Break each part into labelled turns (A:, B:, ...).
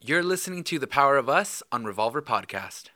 A: You're listening to The Power of Us on Revolver Podcast.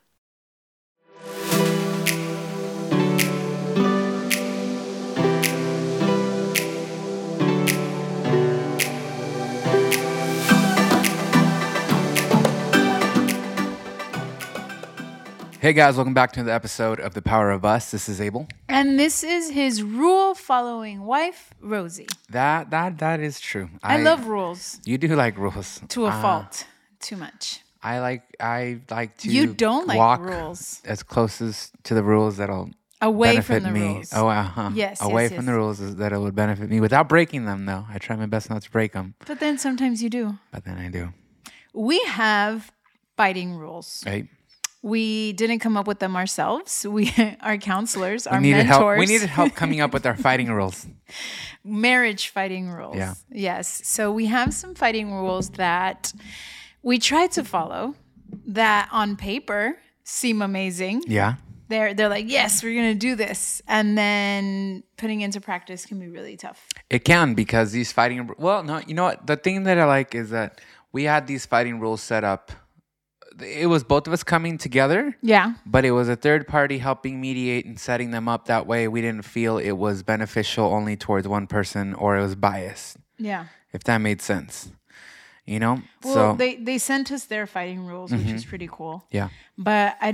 A: Hey guys, welcome back to the episode of The Power of Us. This is Abel.
B: And this is his rule-following wife, Rosie.
A: That is true.
B: I love rules.
A: You do like rules.
B: To a fault. Too much.
A: I like to
B: You don't like
A: walk
B: rules.
A: as close to the rules that'll
B: Away
A: benefit
B: from the
A: me.
B: rules.
A: Oh, uh-huh.
B: Yes,
A: Away
B: yes,
A: from
B: yes.
A: the rules that it would benefit me without breaking them, though. I try my best not to break them.
B: But then sometimes you do.
A: But then I do.
B: We have fighting rules.
A: Right?
B: We didn't come up with them ourselves. We are counselors, our
A: Help.
B: mentors.
A: We needed help coming up with our fighting rules.
B: Marriage fighting rules.
A: Yeah.
B: Yes. So we have some fighting rules that we try to follow that on paper seem amazing.
A: Yeah.
B: They're like, yes, we're going to do this. And then putting into practice can be really tough.
A: It can, because these fighting... Well, no, you know what? The thing that I like is that we had these fighting rules set up. It was both of us coming together.
B: Yeah.
A: But it was a third party helping mediate and setting them up. That way we didn't feel it was beneficial only towards one person or it was biased.
B: Yeah.
A: If that made sense. You know?
B: Well, they sent us their fighting rules, which is pretty cool.
A: Yeah.
B: But I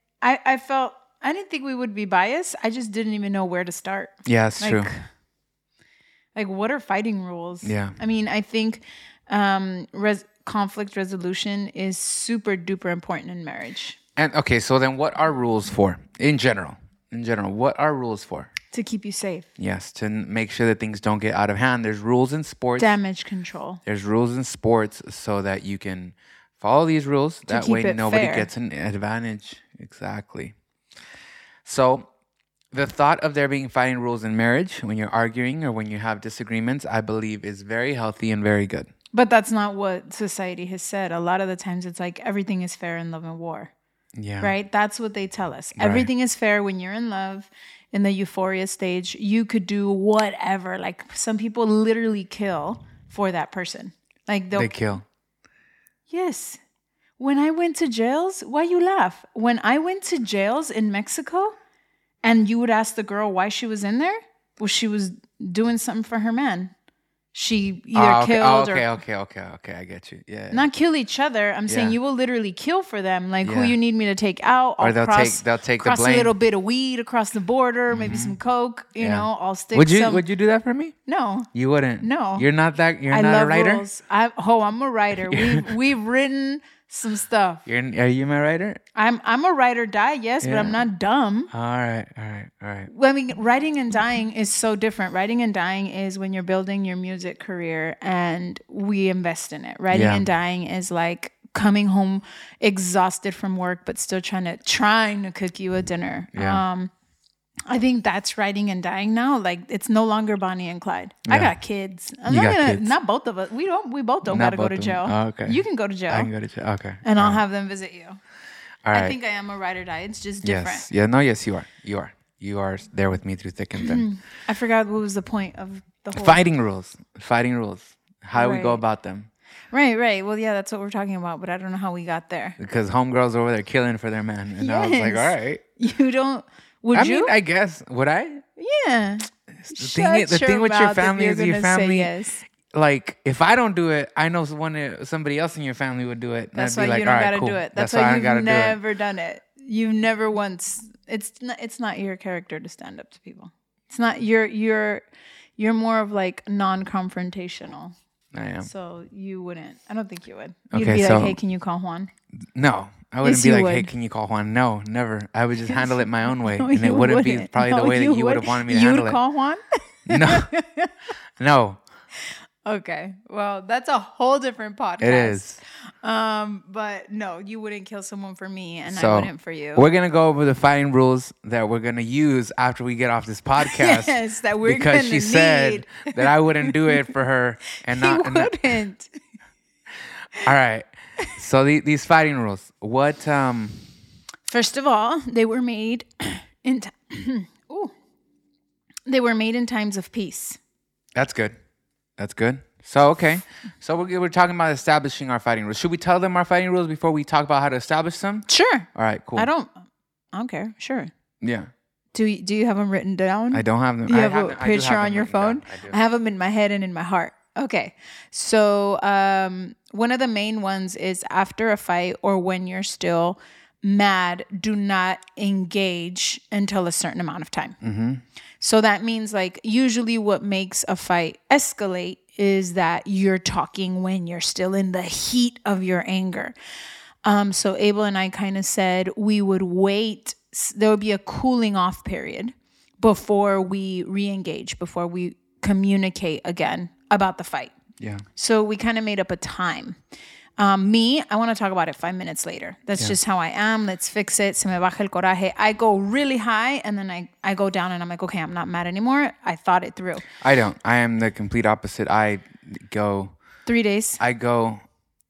B: didn't think we would be biased. I just didn't even know where to start.
A: Yeah, it's true.
B: Like, what are fighting rules?
A: Yeah.
B: I mean, I think conflict resolution is super duper important in marriage.
A: And okay, so then what are rules for? In general, what are rules for?
B: To keep you safe.
A: Yes, to make sure that things don't get out of hand. There's rules in sports.
B: Damage control.
A: There's rules in sports so that you can follow these rules. That
B: keep
A: way
B: it
A: nobody
B: fair.
A: gets an advantage. Exactly. So the thought of there being fighting rules in marriage when you're arguing or when you have disagreements, I believe is very healthy and very good.
B: But that's not what society has said. A lot of the times it's like everything is fair in love and war.
A: Yeah.
B: Right? That's what they tell us. Right. Everything is fair when you're in love, in the euphoria stage. You could do whatever. Like, some people literally kill for that person. Like,
A: They kill.
B: Yes. When I went to jails, why you laugh? When I went to jails in Mexico and you would ask the girl why she was in there, well, she was doing something for her man. She either killed or...
A: Okay. I get you. Yeah.
B: Not kill each other. I'm saying you will literally kill for them. Like, who you need me to take out.
A: Or they'll take the blame.
B: A little bit of weed across the border, maybe some coke, you know, I'll stick
A: Would you do that for me?
B: No.
A: You wouldn't?
B: No.
A: You're not a writer?
B: Rules. I'm a writer. We've written some stuff.
A: Are you my writer?
B: I'm a ride or die, yes, but I'm not dumb.
A: All right.
B: Well, I mean, writing and dying is so different. Writing and dying is when you're building your music career and we invest in it. Writing and dying is like coming home exhausted from work, but still trying to cook you a dinner.
A: Yeah.
B: I think that's writing and dying now. Like, it's no longer Bonnie and Clyde.
A: Yeah.
B: I got kids. Not both of us. We both don't got to go to jail.
A: Oh, okay.
B: You can go to jail.
A: I can go to jail. Okay.
B: And I'll have them visit you.
A: All right.
B: I think I am a ride or die. It's just different.
A: Yes. Yeah. No. Yes, you are. You are there with me through thick and thin.
B: I forgot what was the point of the whole
A: Fighting rules. How do we go about them?
B: Right. Well, yeah, that's what we're talking about, but I don't know how we got there.
A: Because homegirls over there killing for their man, and I was like, all right.
B: You don't. Would you?
A: I mean, I guess. Would I?
B: Yeah.
A: The thing with your family is your family.
B: Yes.
A: Like, if I don't do it, I know somebody else in your family would do it.
B: That's
A: why
B: you don't gotta
A: cool.
B: do it. That's why you've never done it. You've never once. It's not your character to stand up to people. It's not you're more of like non-confrontational.
A: I am.
B: So you wouldn't. I don't think you would. You'd
A: Okay,
B: be
A: so,
B: like, hey, can you call Juan?
A: No. I wouldn't
B: Yes,
A: be
B: you
A: like,
B: would.
A: hey, can you call Juan? No, never. I would just handle it my own way.
B: No,
A: and it
B: you
A: wouldn't be
B: wouldn't.
A: probably the way that you would have wanted me to handle it.
B: You'd call Juan?
A: No.
B: Okay. Well, that's a whole different podcast.
A: It is.
B: But no, you wouldn't kill someone for me and
A: So,
B: I wouldn't for you.
A: We're going to go over the fighting rules that we're going to use after we get off this podcast.
B: Yes, that we're
A: because
B: gonna
A: she said that I wouldn't do it for her. And
B: He
A: not.
B: wouldn't.
A: All right. So these fighting rules. What?
B: First of all, they were made in They were made in times of peace.
A: That's good. That's good. So, okay. So we're talking about establishing our fighting rules. Should we tell them our fighting rules before we talk about how to establish them?
B: Sure.
A: All right, cool.
B: I don't care. Sure.
A: Yeah.
B: Do you have them written down?
A: I don't have them.
B: You
A: I
B: have
A: have
B: a
A: them- I do
B: picture
A: have
B: on
A: them
B: your
A: written down.
B: phone?
A: I do.
B: I have them in my head and in my heart. Okay. So one of the main ones is after a fight or when you're still mad, do not engage until a certain amount of time.
A: Mm-hmm.
B: So that means like usually what makes a fight escalate is that you're talking when you're still in the heat of your anger. So Abel and I kind of said we would wait. There would be a cooling off period before we re-engage, before we communicate again about the fight.
A: Yeah.
B: So we kind of made up a time. I want to talk about it 5 minutes later. That's just how I am. Let's fix it. Se me baja el coraje. I go really high and then I go down and I'm like, okay, I'm not mad anymore. I thought it through.
A: I don't. I am the complete opposite. I go
B: 3 days.
A: I go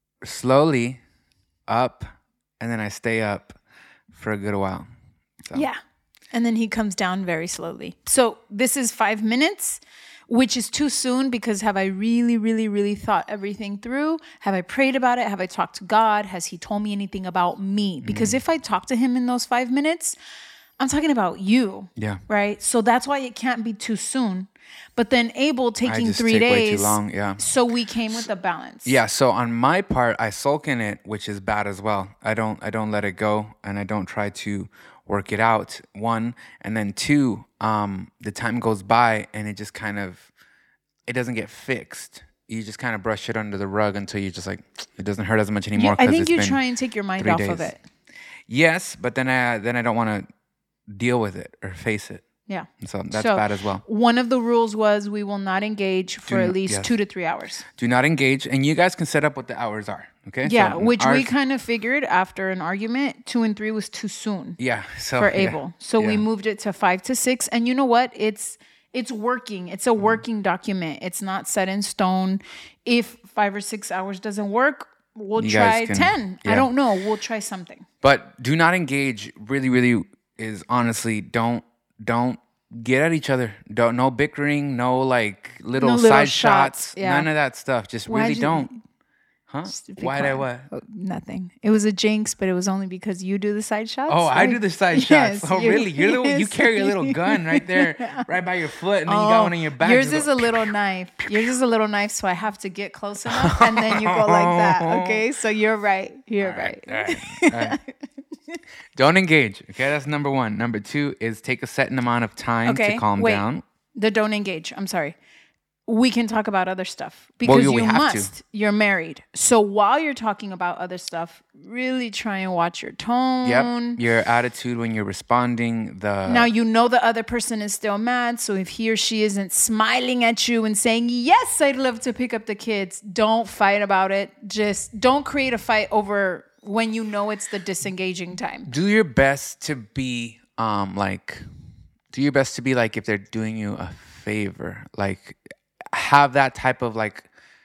A: slowly up and then I stay up for a good while. So.
B: Yeah. And then he comes down very slowly. So this is 5 minutes, which is too soon because have I really, really, really thought everything through? Have I prayed about it? Have I talked to God? Has he told me anything about me? Because if I talk to him in those 5 minutes, I'm talking about you.
A: Yeah.
B: Right? So that's why it can't be too soon. But then Abel taking
A: just
B: 3
A: take way
B: days.
A: too long, yeah.
B: So we came with a balance.
A: Yeah, so on my part, I sulk in it, which is bad as well. I don't let it go and I don't try to work it out. 1, and then 2, the time goes by and it just kind of it doesn't get fixed. You just kind of brush it under the rug until you're just like it doesn't hurt as much anymore.
B: I think
A: it's
B: you
A: been
B: try and take your mind
A: 3
B: off of
A: days.
B: it.
A: Yes, but then I don't want to deal with it or face it.
B: Yeah.
A: So that's bad as well.
B: One of the rules was we will not engage for at least
A: yes.
B: 2 to 3 hours.
A: Do not engage, and you guys can set up what the hours are. Okay.
B: Yeah,
A: So
B: which we
A: ours-
B: kind of figured after an argument, 2 and 3 was too soon
A: Yeah. So
B: for
A: yeah,
B: Abel. So we
A: yeah.
B: moved it to 5 to 6. And you know what? It's working. It's a working document. It's not set in stone. If 5 or 6 hours doesn't work, we'll
A: You
B: try
A: guys
B: 10.
A: yeah.
B: I don't know. We'll try something.
A: But do not engage. Really, really is honestly don't get at each other. No bickering. No like little
B: No little
A: side
B: shots,
A: shots.
B: yeah.
A: None of that stuff. Just
B: Why'd
A: really
B: you-
A: don't. Huh?
B: Be
A: Why'd I
B: quiet.
A: what?
B: Oh, nothing. It was a jinx, but it was only because you do the side shots.
A: Oh, I
B: Like-
A: do the side
B: Yes,
A: shots. Oh,
B: you-
A: really? You're the one, you
B: yes.
A: carry a little gun right there, right by your foot, and then you got one in your back.
B: Yours
A: Just
B: is
A: go-
B: a little knife. Yours is a little knife, so I have to get close enough, and then you go like that. Okay, so you're right. You're right.
A: All right. All right. Don't engage. Okay, that's number 1. Number 2 is take a certain amount of time
B: Okay,
A: to calm
B: wait.
A: down.
B: The don't engage. I'm sorry. We can talk about other stuff because
A: we
B: you
A: have to.
B: must. You're married, so while you're talking about other stuff, really try and watch your tone.
A: Yep. Your attitude when you're responding.
B: Now you know the other person is still mad, so if he or she isn't smiling at you and saying, yes, I'd love to pick up the kids, don't fight about it. Just don't create a fight over when you know it's the disengaging time.
A: do your best to be like if they're doing you a favor, like have that type of like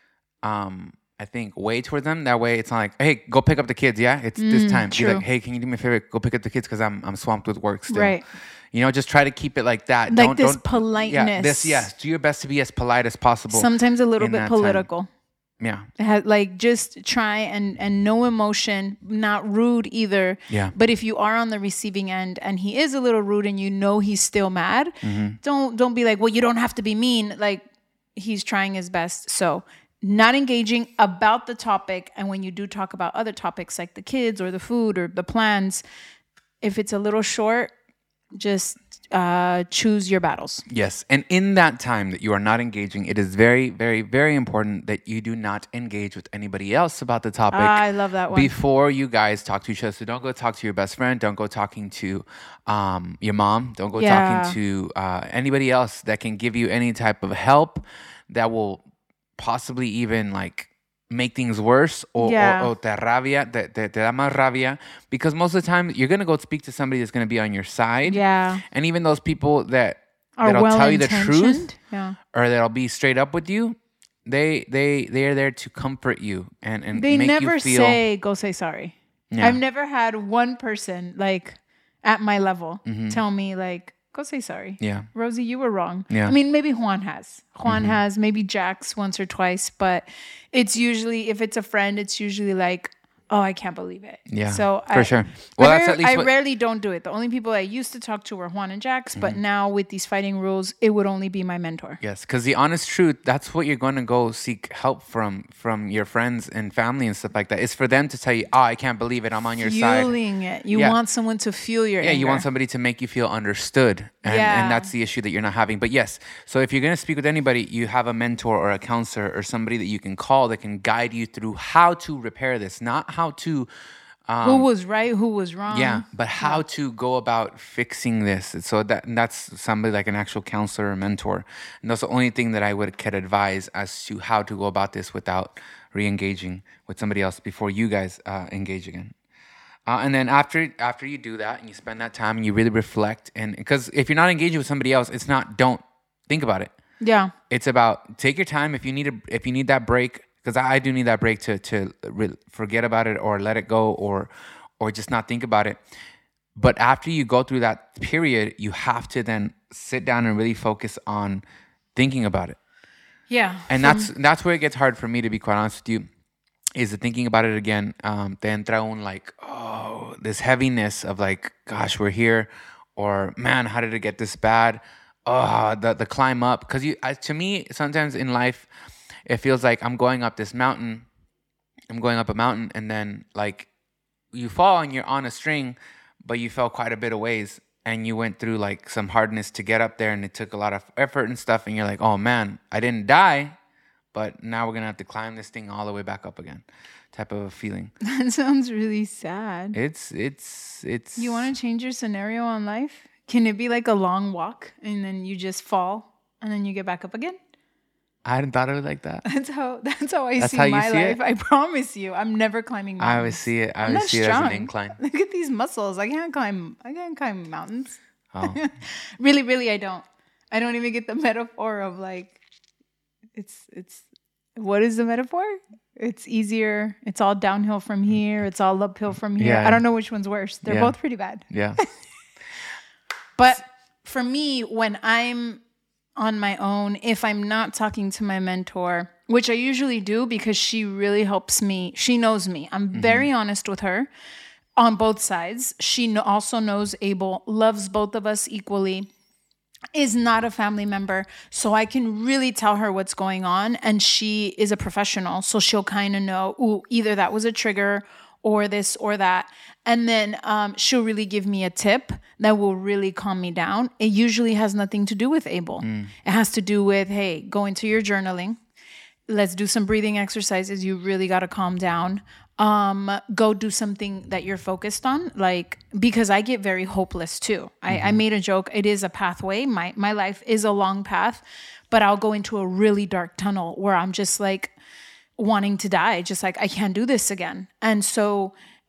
A: I think way toward them. That way it's not like, hey, go pick up the kids. Yeah, it's this time. Be
B: true.
A: like, hey, can you do me a favor? Go pick up the kids because I'm swamped with work still.
B: Right.
A: You know, just try to keep it like that.
B: Like this
A: Yeah,
B: politeness.
A: do your best to be as polite as possible.
B: Sometimes a little
A: in
B: bit
A: that time.
B: political.
A: Yeah.
B: Like just try and no emotion, not rude either.
A: Yeah.
B: But if you are on the receiving end and he is a little rude and you know he's still mad, don't be like, well, you don't have to be mean. Like he's trying his best. So not engaging about the topic. And when you do talk about other topics like the kids or the food or the plans, if it's a little short, just choose your battles.
A: Yes. And in that time that you are not engaging, it is very, very, very important that you do not engage with anybody else about the topic.
B: I love that one.
A: Before you guys talk to each other. So don't go talk to your best friend. Don't go talking to your mom. Don't go
B: Yeah.
A: talking to anybody else that can give you any type of help that will possibly even like make things worse or te rabia, te da más rabia, because most of the time you're going to go speak to somebody that's going to be on your side.
B: Yeah.
A: And even those people that'll
B: Are
A: tell you the truth
B: well-intentioned. Yeah.
A: or that'll be straight up with you, they are there to comfort you and
B: They
A: make
B: never
A: you feel
B: say, go say sorry.
A: Yeah.
B: I've never had one person like at my level tell me like, Go say sorry.
A: Yeah.
B: Rosie, you were wrong.
A: Yeah.
B: I mean, maybe Juan has. Has, maybe Jax once or twice, but it's usually, if it's a friend, it's usually like, oh, I can't believe it.
A: Yeah,
B: so
A: for sure. Well, that's at least
B: I rarely don't do it. The only people I used to talk to were Juan and Jax, but now with these fighting rules, it would only be my mentor.
A: Yes, because the honest truth, that's what you're going to go seek help from your friends and family and stuff like that. It's for them to tell you, oh, I can't believe it. I'm on your side.
B: Fueling it. You want someone to feel your anger.
A: You want somebody to make you feel understood. And that's the issue that you're not having. But yes, so if you're going to speak with anybody, you have a mentor or a counselor or somebody that you can call that can guide you through how to repair this, not how to...
B: who was right, who was wrong.
A: Yeah, but how to go about fixing this. So that's somebody like an actual counselor or mentor. And that's the only thing that I could advise as to how to go about this without re-engaging with somebody else before you guys engage again. And then after you do that and you spend that time and you really reflect, and because if you're not engaging with somebody else, it's not, don't think about it.
B: Yeah.
A: It's about take your time. If you need that break, because I do need that break to forget about it or let it go or just not think about it. But after you go through that period, you have to then sit down and really focus on thinking about it.
B: Yeah.
A: And that's where it gets hard for me, to be quite honest with you, is the thinking about it again. Te entra un like, oh, this heaviness of like, gosh, we're here. Or, man, how did it get this bad? Oh, the climb up. Because to me, sometimes in life, it feels like I'm going up a mountain, and then like you fall and you're on a string, but you fell quite a bit of ways and you went through like some hardness to get up there and it took a lot of effort and stuff. And you're like, oh man, I didn't die, but now we're going to have to climb this thing all the way back up again, type of a feeling.
B: That sounds really sad.
A: It's.
B: You want to change your scenario on life? Can it be like a long walk and then you just fall and then you get back up again?
A: I hadn't thought of it like that.
B: That's how I see my life. I promise you, I'm never climbing mountains.
A: I always see it. I always see it as an incline.
B: Look at these muscles. I can't climb mountains.
A: Oh.
B: Really, really, I don't. I don't even get the metaphor of like, it's. What is the metaphor? It's easier. It's all downhill from here. It's all uphill from here.
A: Yeah.
B: I don't know which one's worse. They're both pretty bad.
A: Yeah.
B: But for me, when I'm on my own, if I'm not talking to my mentor, which I usually do because she really helps me. She knows me. I'm very honest with her on both sides. She also knows Abel, loves both of us equally, is not a family member. So I can really tell her what's going on. And she is a professional. So she'll kind of know, ooh, either that was a trigger or this or that. And then she'll really give me a tip that will really calm me down. It usually has nothing to do with Abel. It has to do with, hey, go into your journaling. Let's do some breathing exercises. You really got to calm down. Go do something that you're focused on. Like, because I get very hopeless too. I made a joke. It is a pathway. My life is a long path, but I'll go into a really dark tunnel where I'm just like wanting to die. Just like, I can't do this again. And so,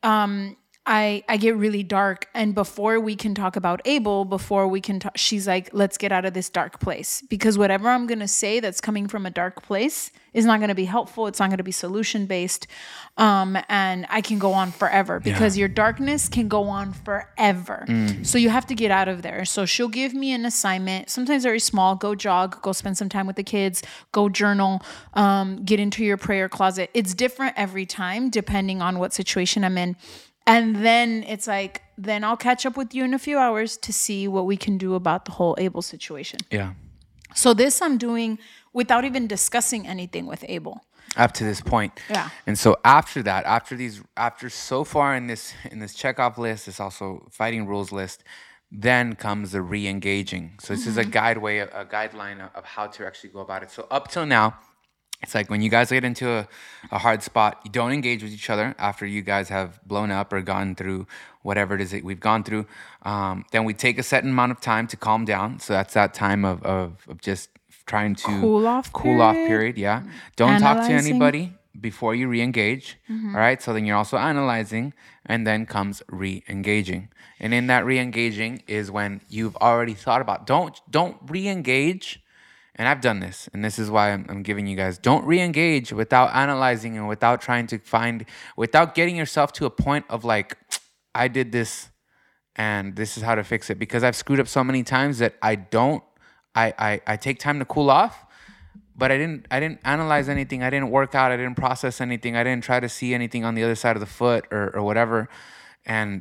B: I get really dark. And before we can talk about Abel, she's like, let's get out of this dark place. Because whatever I'm going to say that's coming from a dark place is not going to be helpful. It's not going to be solution-based. And I can go on forever because your darkness can go on forever. So you have to get out of there. So she'll give me an assignment, sometimes very small. Go jog, go spend some time with the kids, go journal, get into your prayer closet. It's different every time, depending on what situation I'm in. And then it's like, then I'll catch up with you in a few hours to see what we can do about the whole Abel situation.
A: Yeah.
B: So this I'm doing without even discussing anything with Abel.
A: Up to this point.
B: Yeah.
A: And so after that, after so far in this checkoff list, it's also fighting rules list, then comes the re-engaging. So this is a guideline of how to actually go about it. So up till now, it's like when you guys get into a hard spot, you don't engage with each other after you guys have blown up or gone through whatever it is that we've gone through. Then we take a certain amount of time to calm down. So that's that time of just trying to
B: cool off
A: period. Yeah. Don't talk to anybody before you re-engage. All right. So then you're also analyzing, and then comes re-engaging. And in that re-engaging is when you've already thought about, don't re-engage. And I've done this, and this is why I'm giving you guys, don't re-engage without analyzing and without getting yourself to a point of like, I did this and this is how to fix it, because I've screwed up so many times that I take time to cool off, but I didn't analyze anything. I didn't work out. I didn't process anything. I didn't try to see anything on the other side of the foot or whatever. And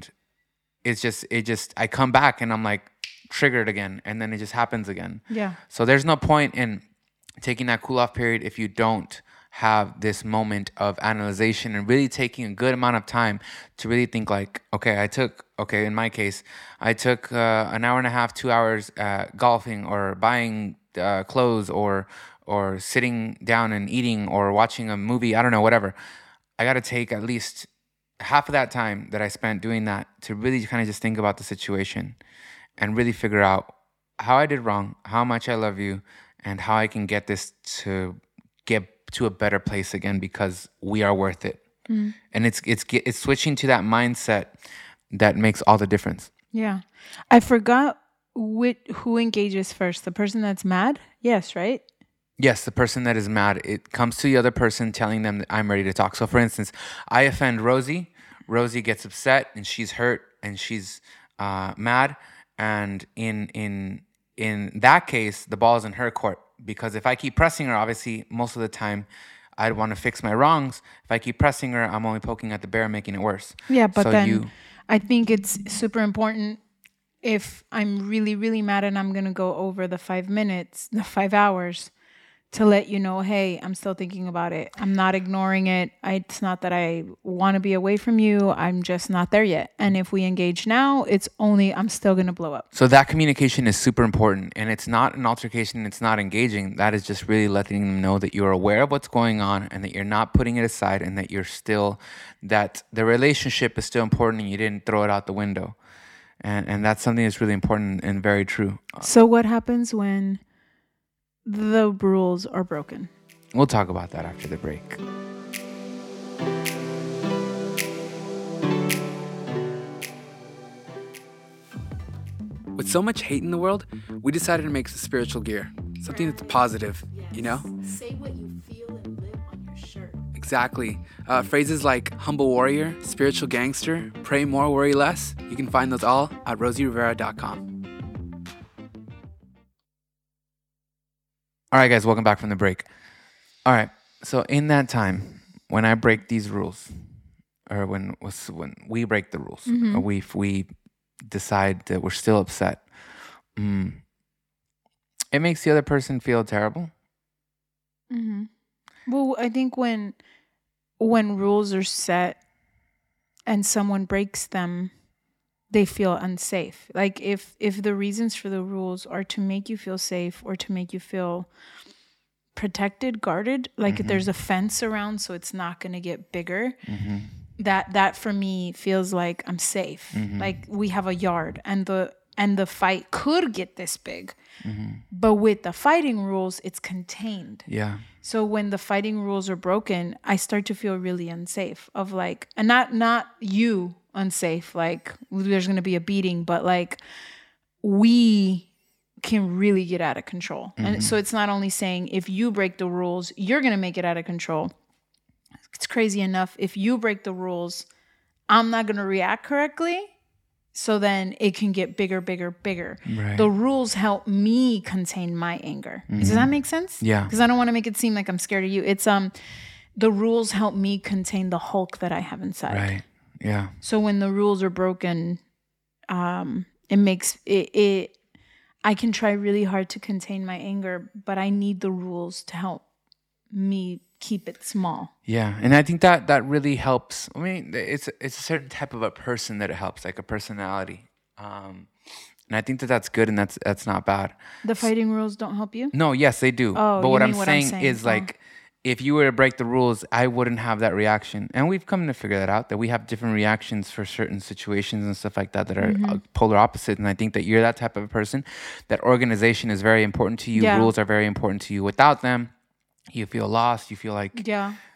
A: it just I come back and I'm like triggered again, and then it just happens again.
B: Yeah.
A: So there's no point in taking that cool off period if you don't have this moment of analyzation and really taking a good amount of time to really think like, okay, in my case, I took an hour and a half, 2 hours golfing or buying clothes or sitting down and eating or watching a movie. I don't know, whatever. I got to take at least half of that time that I spent doing that to really kind of just think about the situation and really figure out how I did wrong, how much I love you, and how I can get this to get to a better place again, because we are worth it. And it's switching to that mindset that makes all the difference.
B: Yeah. I forgot who engages first. The person that's mad? Yes, right?
A: Yes, the person that is mad. It comes to the other person telling them that I'm ready to talk. So for instance, I offend Rosie. Rosie gets upset and she's hurt and she's mad. And in that case, the ball's in her court. Because if I keep pressing her, obviously, most of the time, I'd want to fix my wrongs. If I keep pressing her, I'm only poking at the bear, making it worse.
B: Yeah, but so then I think it's super important if I'm really, really mad and I'm going to go over the 5 minutes, the 5 hours, to let you know, hey, I'm still thinking about it. I'm not ignoring it. It's not that I want to be away from you. I'm just not there yet. And if we engage now, I'm still going to blow up.
A: So that communication is super important. And it's not an altercation. It's not engaging. That is just really letting them know that you're aware of what's going on and that you're not putting it aside and that that the relationship is still important and you didn't throw it out the window. And that's something that's really important and very true.
B: So what happens when the rules are broken?
A: We'll talk about that after the break. With so much hate in the world, we decided to make spiritual gear. Something that's positive, you know?
B: Say what you feel and live on your shirt.
A: Exactly. Phrases like humble warrior, spiritual gangster, pray more, worry less. You can find those all at rosierivera.com. All right, guys, welcome back from the break. All right, so in that time, when I break these rules, or when we break the rules, or we decide that we're still upset, it makes the other person feel terrible.
B: Mm-hmm. Well, I think when rules are set and someone breaks them, they feel unsafe. Like if the reasons for the rules are to make you feel safe or to make you feel protected, guarded, like if there's a fence around so it's not going to get bigger, that for me feels like I'm safe. Like we have a yard and the fight could get this big. But with the fighting rules, it's contained.
A: Yeah.
B: So when the fighting rules are broken, I start to feel really unsafe of like, and not you unsafe, like there's going to be a beating, but like we can really get out of control. And so it's not only saying if you break the rules, you're going to make it out of control. It's crazy enough. If you break the rules, I'm not going to react correctly. So then it can get bigger. Right. The rules help me contain my anger. Does that make sense?
A: Yeah.
B: Because I don't want to make it seem like I'm scared of you. It's the rules help me contain the Hulk that I have inside.
A: Right. Yeah.
B: So when the rules are broken, it makes it. I can try really hard to contain my anger, but I need the rules to help me keep it small.
A: Yeah, and I think that really helps. I mean, it's a certain type of a person that it helps, like a personality. And I think that's good, and that's not bad.
B: The fighting rules don't help you?
A: No, yes, they do.
B: Oh,
A: but what I'm saying is like, if you were to break the rules, I wouldn't have that reaction. And we've come to figure that out, that we have different reactions for certain situations and stuff like that are polar opposite. And I think that you're that type of a person, that organization is very important to you. Yeah. Rules are very important to you. Without them, you feel lost. You feel like,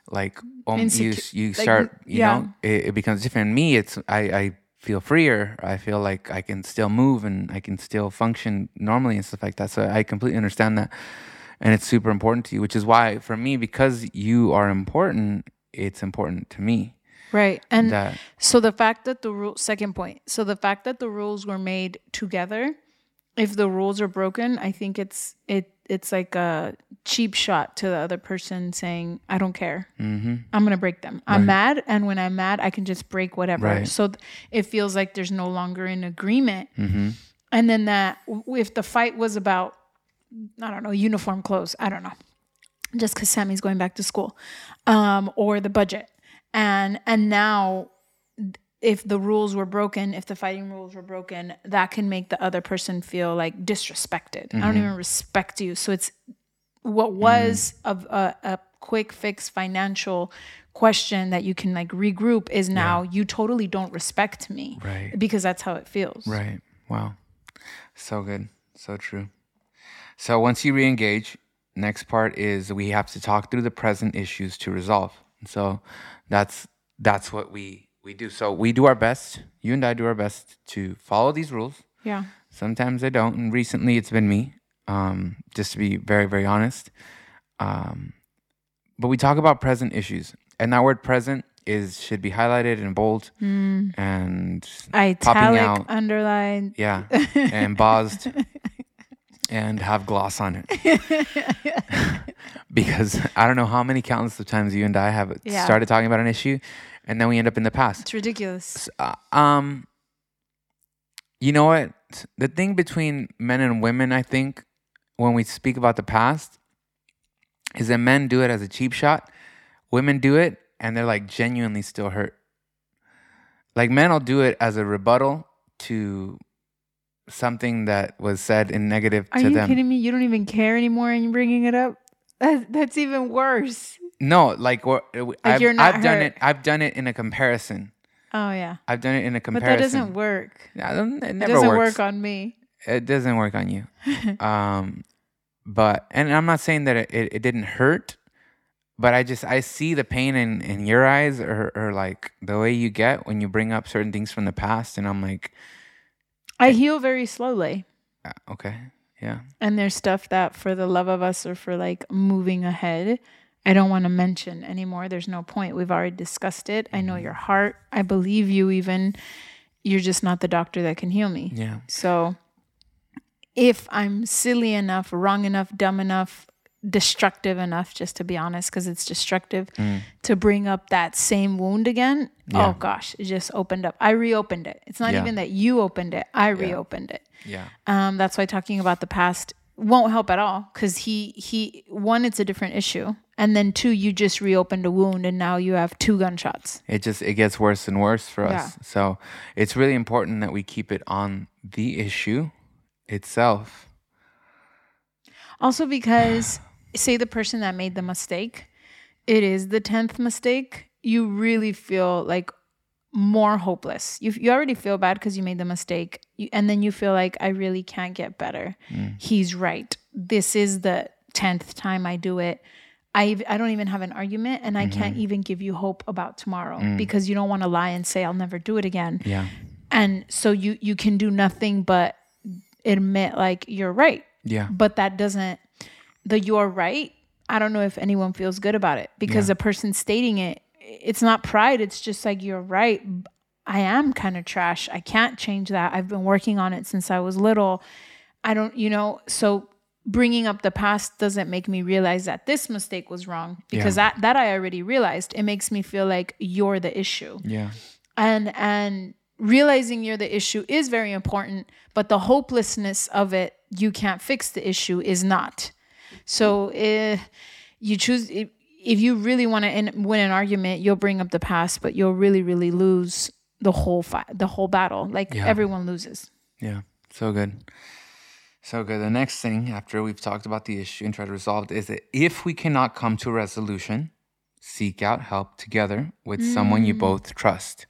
A: you start, you know, it becomes different. In me, I feel freer. I feel like I can still move and I can still function normally and stuff like that. So I completely understand that. And it's super important to you, which is why, for me, because you are important, it's important to me.
B: Right. And
A: that
B: so the fact that second point, so the fact that the rules were made together, if the rules are broken, I think it's like a cheap shot to the other person saying, I don't care. I'm going to break them. I'm mad. And when I'm mad, I can just break whatever.
A: Right.
B: So it feels like there's no longer an agreement. And then that if the fight was about, I don't know, uniform clothes, I don't know, just because Sammy's going back to school, or the budget. And now if the rules were broken, if the fighting rules were broken, that can make the other person feel like disrespected. I don't even respect you. So it's what was a quick fix financial question that you can like regroup is now you totally don't respect me.
A: Right.
B: Because that's how it feels.
A: Right. Wow. So good. So true. So once you re-engage, next part is we have to talk through the present issues to resolve. So that's what we do. So we do our best. You and I do our best to follow these rules.
B: Yeah.
A: Sometimes I don't. And recently it's been me, just to be very, very honest. But we talk about present issues. And that word present should be highlighted in bold and
B: italic,
A: popping out.
B: Underlined.
A: Yeah. And embossed. And have gloss on it. Because I don't know how many countless of times you and I have started talking about an issue and then we end up in the past.
B: It's ridiculous.
A: You know what? The thing between men and women, I think, when we speak about the past, is that men do it as a cheap shot. Women do it and they're like genuinely still hurt. Like men will do it as a rebuttal to something that was said in negative to them.
B: Are you kidding me? You don't even care anymore and you're bringing it up? That's even worse.
A: No, like I've
B: done it.
A: I've done it in a comparison.
B: Oh yeah.
A: I've done it in a comparison.
B: But that doesn't work.
A: It never
B: doesn't
A: works.
B: work on me.
A: It doesn't work on you. But and I'm not saying that it didn't hurt, but I see the pain in your eyes or like the way you get when you bring up certain things from the past, and I'm like,
B: I heal very slowly.
A: Okay. Yeah.
B: And there's stuff that for the love of us or for like moving ahead, I don't want to mention anymore. There's no point. We've already discussed it. I know your heart. I believe you even. You're just not the doctor that can heal me.
A: Yeah.
B: So if I'm silly enough, wrong enough, dumb enough, destructive enough, just to be honest, because it's destructive, to bring up that same wound again, oh gosh, it just opened up. I reopened it. It's not even that you opened it. I reopened it.
A: Yeah.
B: That's why talking about the past won't help at all, because he one, it's a different issue, and then two, you just reopened a wound and now you have 2 gunshots.
A: It gets worse and worse for us. So it's really important that we keep it on the issue itself.
B: Also because say the person that made the mistake, it is the 10th mistake, you really feel like more hopeless. You already feel bad because you made the mistake, and then you feel like I really can't get better. He's right. This is the 10th time I do it. I don't even have an argument, and I can't even give you hope about tomorrow because you don't want to lie and say I'll never do it again.
A: Yeah.
B: And so you can do nothing but admit like you're right.
A: Yeah.
B: But that doesn't, you're right, I don't know if anyone feels good about it, because the person stating it, it's not pride. It's just like, you're right. I am kind of trash. I can't change that. I've been working on it since I was little. I don't, so bringing up the past doesn't make me realize that this mistake was wrong, because that I already realized. It makes me feel like you're the issue.
A: Yeah.
B: And realizing you're the issue is very important, but the hopelessness of it, you can't fix the issue, is not. So you choose, if you really want to win an argument, you'll bring up the past, but you'll really, really lose the whole battle. Like everyone loses.
A: Yeah. So good. So good. The next thing, after we've talked about the issue and tried to resolve it, is that if we cannot come to a resolution, seek out help together with someone you both trust.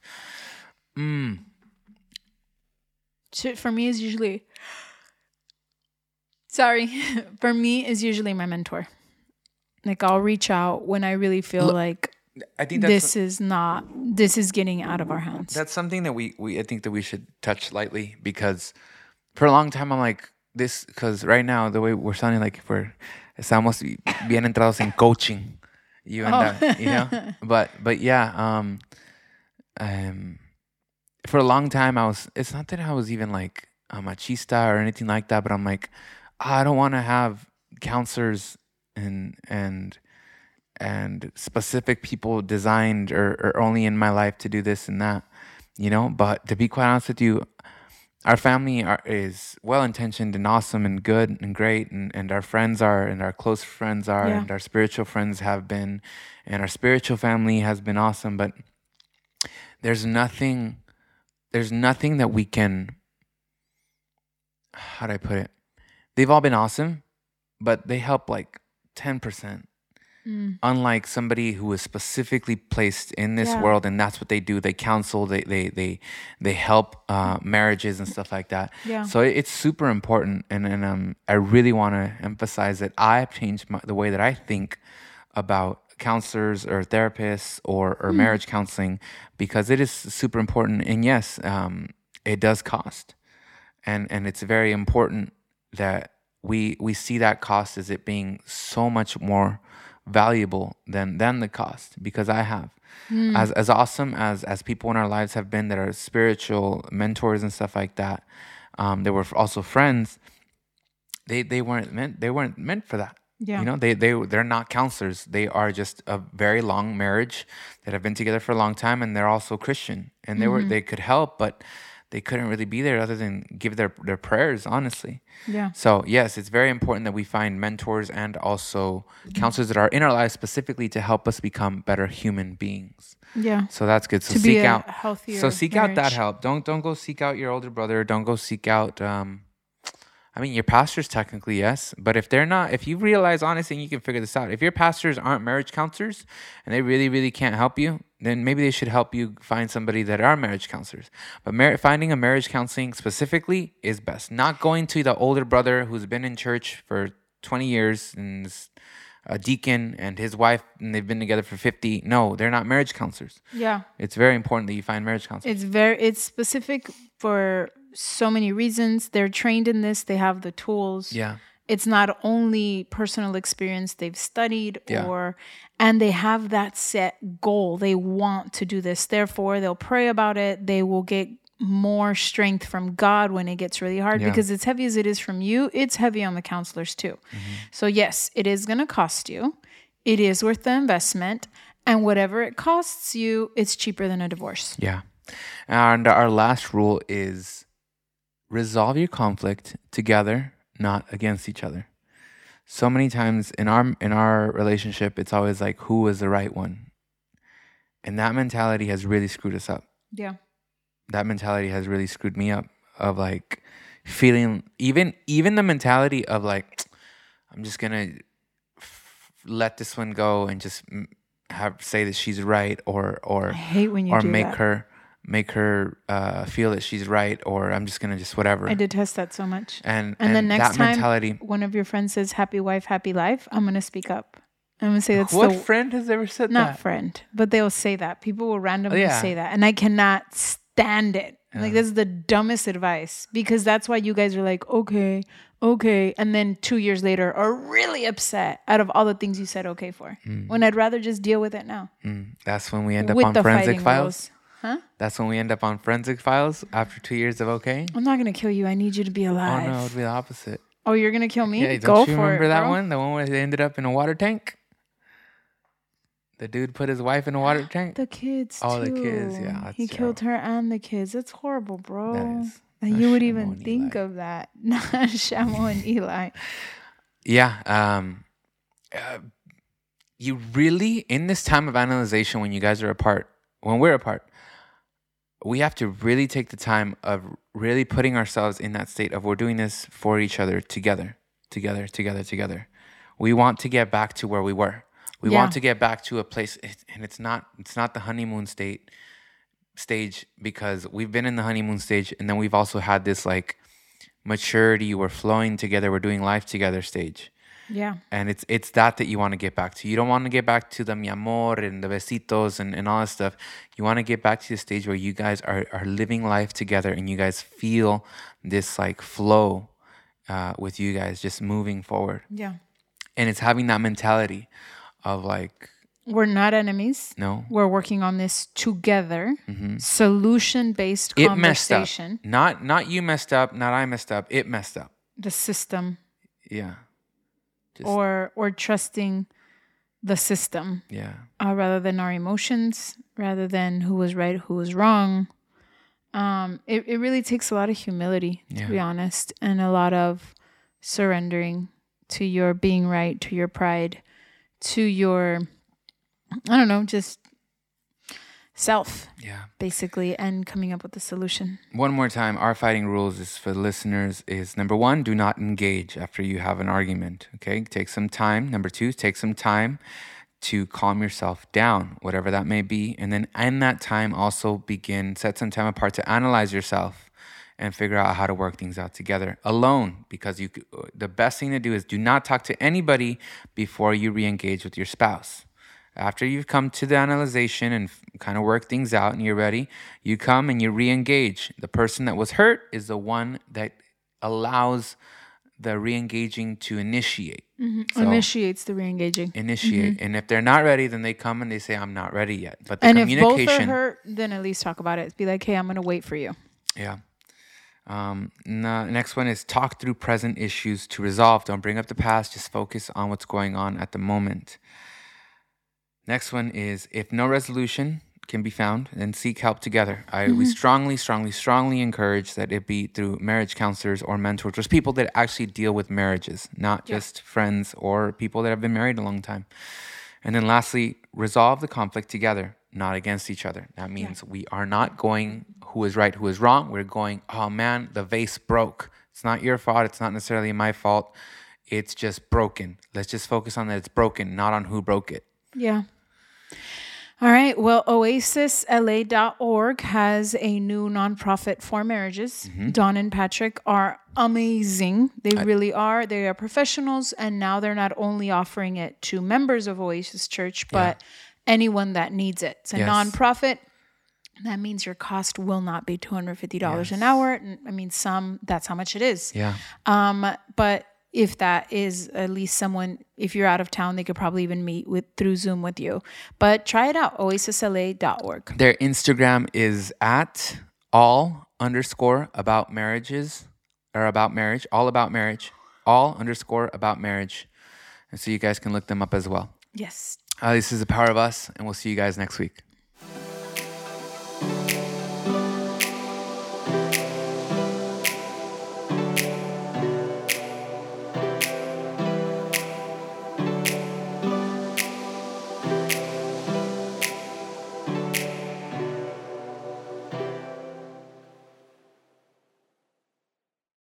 B: For me is usually, for me is usually my mentor. Like I'll reach out when I really feel like
A: I think
B: this is getting out of our hands.
A: That's something that I think that we should touch lightly, because for a long time I'm like this, because right now the way we're sounding like estamos bien entrados en coaching, you and I, but yeah, for a long time it's not that I was even like a machista or anything like that, but I'm like, I don't want to have counselors and specific people designed or only in my life to do this and that, but to be quite honest with you, our family is well intentioned and awesome and good and great, and our friends are, and our close friends are,
B: Yeah.
A: and our spiritual friends have been, and our spiritual family has been awesome. But there's nothing that we can, how do I put it? They've all been awesome, but they help like 10%. Unlike somebody who is specifically placed in this world, and that's what they do. They counsel, they help marriages and stuff like that.
B: Yeah.
A: So it's super important, and I really want to emphasize that I've changed the way that I think about counselors or therapists or marriage counseling, because it is super important. And yes, it does cost, and it's very important that we see that cost as it being so much more valuable than the cost, because I have as awesome as people in our lives have been that are spiritual mentors and stuff like that. They were also friends. They weren't meant for that.
B: Yeah.
A: They're not counselors. They are just a very long marriage that have been together for a long time, and they're also Christian, and they could help, but they couldn't really be there other than give their prayers, honestly.
B: Yeah.
A: So yes, it's very important that we find mentors and also counselors that are in our lives specifically to help us become better human beings.
B: Yeah.
A: So that's good. So
B: To be
A: seek
B: a
A: out
B: healthier
A: So seek out that
B: marriage.
A: help. Don't go seek out your older brother. Don't go seek out your pastors technically, yes. But if they're not, if you realize honestly, and you can figure this out, if your pastors aren't marriage counselors and they really, really can't help you, then maybe they should help you find somebody that are marriage counselors. But finding a marriage counseling specifically is best. Not going to the older brother who's been in church for 20 years and is a deacon, and his wife, and they've been together for 50. No, they're not marriage counselors.
B: Yeah.
A: It's very important that you find marriage counselors.
B: It's specific for so many reasons. They're trained in this. They have the tools.
A: Yeah.
B: It's not only personal experience they've studied
A: Yeah.
B: and they have that set goal. They want to do this. Therefore, they'll pray about it. They will get more strength from God when it gets really hard, because as heavy as it is from you, it's heavy on the counselors too. So yes, it is going to cost you. It is worth the investment, and whatever it costs you, it's cheaper than a divorce.
A: Yeah. And our last rule is resolve your conflict together, not against each other. So many times in our relationship, it's always like, who is the right one? And that mentality has really screwed us up.
B: Yeah.
A: That mentality has really screwed me up, of like feeling even the mentality of like, I'm just going to let this one go and just say that she's right, or
B: I hate when you
A: or
B: do
A: make
B: that.
A: her feel that she's right, or I'm just gonna just whatever.
B: I detest that so much.
A: And
B: then next
A: that
B: time
A: mentality.
B: one of your friends says happy wife, happy life, I'm going to speak up. I'm going to say that's
A: What friend has ever said
B: not
A: that?
B: friend, but they'll say that. People will randomly
A: Yeah.
B: say that. And I cannot stand it. Like, this is the dumbest advice, because that's why you guys are like, okay. And then 2 years later are really upset out of all the things you said okay for. When I'd rather just deal with it now.
A: That's when we end up
B: With
A: on
B: the
A: Forensic
B: fighting
A: Files.
B: rules. Huh?
A: That's when we end up on Forensic Files after 2 years of okay.
B: I'm not going to kill you. I need you to be
A: Oh
B: alive.
A: no, it would be the opposite.
B: Oh, you're going to kill me?
A: Yeah,
B: Go
A: don't you
B: for
A: remember
B: it,
A: that
B: bro.
A: one? The one where they ended up in a water tank? The dude put his wife in a water tank?
B: The kids,
A: Oh,
B: too.
A: the kids, yeah, that's
B: He killed her and the kids. That's horrible, bro.
A: That is.
B: That
A: Not
B: you would
A: Shamo
B: even
A: and
B: think
A: Eli.
B: of that. Not Shamo and Eli.
A: Yeah. You really, in this time of analyzation, when you guys are apart, when we're apart, we have to really take the time of really putting ourselves in that state of we're doing this for each other together. We want to get back to where we were. We
B: Yeah.
A: want to get back to a place, and it's not the honeymoon stage, because we've been in the honeymoon stage, and then we've also had this like maturity, we're flowing together, we're doing life together stage.
B: Yeah.
A: And it's that you want to get back to. You don't want to get back to the mi amor and the besitos and all that stuff. You want to get back to the stage where you guys are living life together, and you guys feel this like flow with you guys just moving forward.
B: Yeah.
A: And it's having that mentality of like,
B: We're not enemies.
A: No.
B: We're working on this together. Solution-based
A: It messed up.
B: conversation.
A: Not you messed up, not I messed up. It messed up.
B: The system.
A: Yeah.
B: Or trusting the system.
A: Yeah.
B: Rather than our emotions, rather than who was right, who was wrong. It really takes a lot of humility, to be honest, and a lot of surrendering to your being right, to your pride, to your, I don't know, just self, basically, and coming up with a solution.
A: One more time, our fighting rules is for the listeners is number 1, do not engage after you have an argument. Okay, take some time. Number 2, take some time to calm yourself down, whatever that may be. And then in that time, also set some time apart to analyze yourself and figure out how to work things out together alone. Because the best thing to do is do not talk to anybody before you re-engage with your spouse. After you've come to the analyzation and kind of work things out and you're ready, you come and you re-engage. The person that was hurt is the one that allows the re-engaging to initiate. So
B: initiates the re-engaging.
A: Initiate. And if they're not ready, then they come and they say, I'm not ready yet. But
B: and if both are hurt, then at least talk about it. Be like, hey, I'm going to wait for you.
A: Yeah. Next one is talk through present issues to resolve. Don't bring up the past. Just focus on what's going on at the moment. Next one is if no resolution can be found, then seek help together. We strongly encourage that it be through marriage counselors or mentors, just people that actually deal with marriages, not just friends or people that have been married a long time. And then lastly, resolve the conflict together, not against each other. That means we are not going who is right, who is wrong. We're going, oh man, the vase broke. It's not your fault. It's not necessarily my fault. It's just broken. Let's just focus on that it's broken, not on who broke it.
B: Yeah. All right. Well, oasisla.org has a new nonprofit for marriages. Dawn and Patrick are amazing. They really are. They are professionals. And now they're not only offering it to members of Oasis Church, but anyone that needs it. It's a nonprofit. That means your cost will not be $250 an hour. I mean, that's how much it is.
A: Yeah.
B: But if that is at least someone, if you're out of town, they could probably even meet through Zoom with you. But try it out, oasisla.org.
A: Their Instagram is at all_about marriages, or about marriage, all about marriage, all_about marriage. And so you guys can look them up as well.
B: Yes.
A: This is The Power of Us, and we'll see you guys next week.